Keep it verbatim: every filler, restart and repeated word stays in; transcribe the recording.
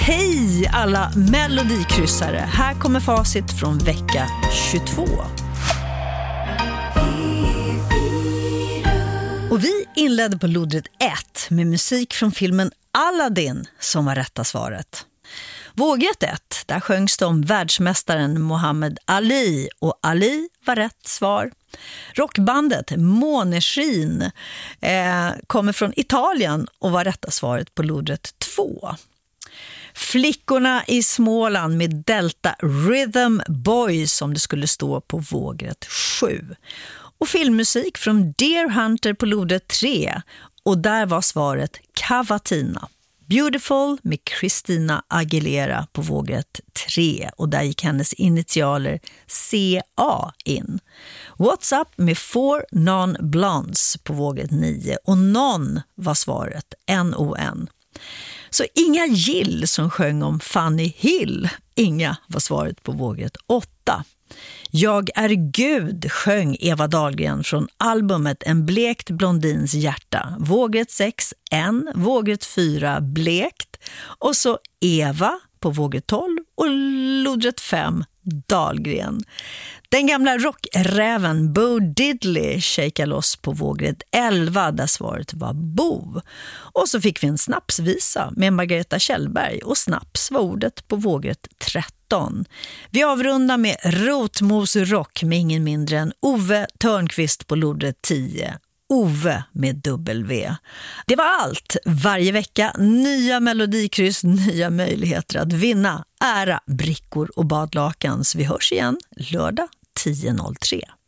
Hej alla melodikryssare, här kommer facit från vecka tjugotvå. Och vi inledde på lodret ett med musik från filmen Aladdin som var rätta svaret. Vågrätt ett, där sjöngs det om världsmästaren Muhammad Ali och Ali var rätt svar. Rockbandet Måneskin eh, kommer från Italien och var rätta svaret på lodret två. Flickorna i Småland med Delta Rhythm Boys som det skulle stå på vågrätt sju. Och filmmusik från Deer Hunter på lodret tre och där var svaret Cavatina. Beautiful med Christina Aguilera på vågrätt tre och där gick hennes initialer C A in. What's Up med Four Non-Blondes på vågrätt nio och Non var svaret N O N. Så inga Gill som sjöng om Fanny Hill, inga var svaret på vågrätt åtta. Jag är Gud sjöng Eva Dahlgren från albumet En blekt blondins hjärta. Vågrätt sex, en, vågrätt fyra, blekt. Och så Eva på vågrätt tolv och lodrätt fem, Dahlgren. Den gamla rockräven Bo Diddley shakea loss på vågrätt elva där svaret var Bo. Och så fick vi en snapsvisa med Margareta Kjellberg och snaps var ordet på vågrätt tretton. Vi avrundar med Rotmosrock med ingen mindre än Ove Törnqvist på lodrätt tio. Ove med W. Det var allt. Varje vecka nya melodikryss, nya möjligheter att vinna ära, brickor och badlakans. Vi hörs igen lördag tio noll tre.